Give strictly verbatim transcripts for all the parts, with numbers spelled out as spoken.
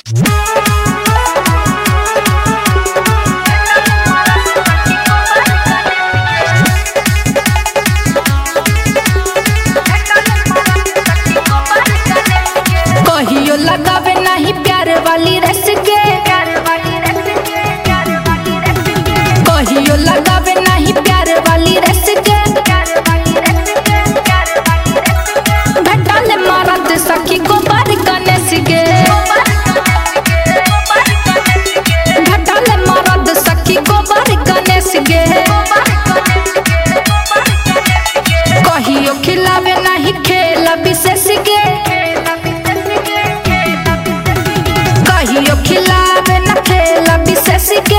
कहियो लगावे नहीं प्यार वाली रस के, कहियो लगावे नहीं प्यार वाली रस के, भटल मरद सखी गोबर गणेश गे, भटल मरद सखी गोबर गणेश गे, कहियो खिलावे नहीं खेला विशेष के, कहियो खिलावे न खेला विशेष के,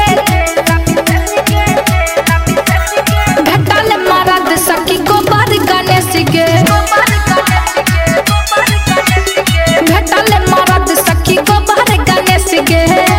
भटल मरद सखी गोबर गणेश गे, भटल मरद सखी गोबर गणेश गे।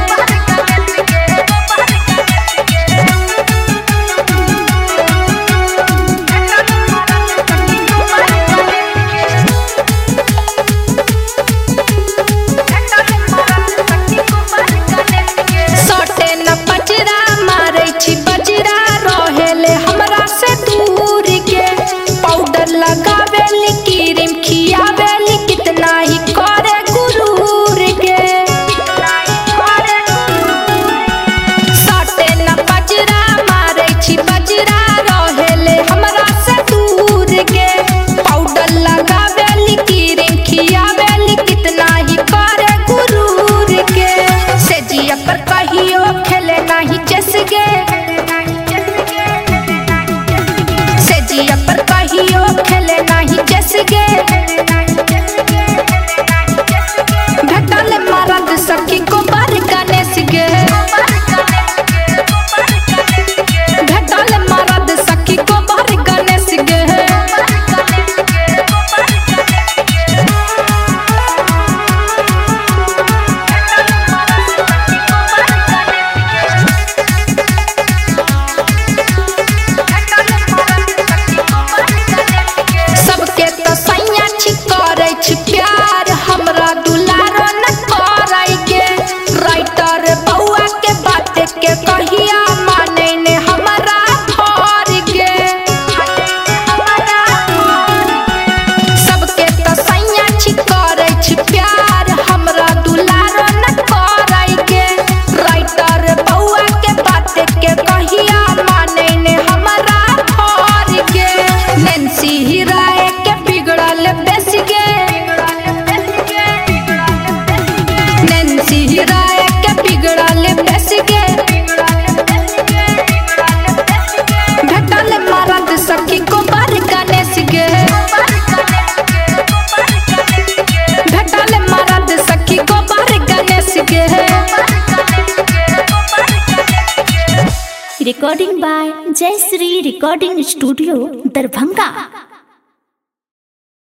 सटे न पचरा मारे छी बजरा रहेले हमरा से दूर के, पाउडर लगावेली क्रीम खियावेली कितना ही करे गुरूर के, सटे न पचरा मारे छी बजरा रहेले हमरा से दूर के, पाउडर लगावेली क्रीम खियावेली कितना ही करे गुरूर के, से जिया पर कहियो खेले नहीं चस गे, से जिया पर कहियो खेले नहीं चस गे, भटल मरद सखी गोबर गणेश गे, भटल मरद सखी गोबर गणेश गे। सबके तो सैया छी करे छी प्यार, हमरा दुलारो न करे के, राइटर बउआ के बात के कहिया माने ने हमरा घर के, सबके तो सैया छी करे छी प्यार, हमरा दुलारो न करे के, राइटर बउआ के बात के कहिया माने ने हमरा घर के, नैन्सी राय के बिगड़ल बेस गे, नैन्सी राय के बिगड़ल बेस गे, भटल मरद सखी गोबर गणेश गे, भटल मरद सखी गोबर गणेश गे। Recording by Jayshree recording studio Darbhanga.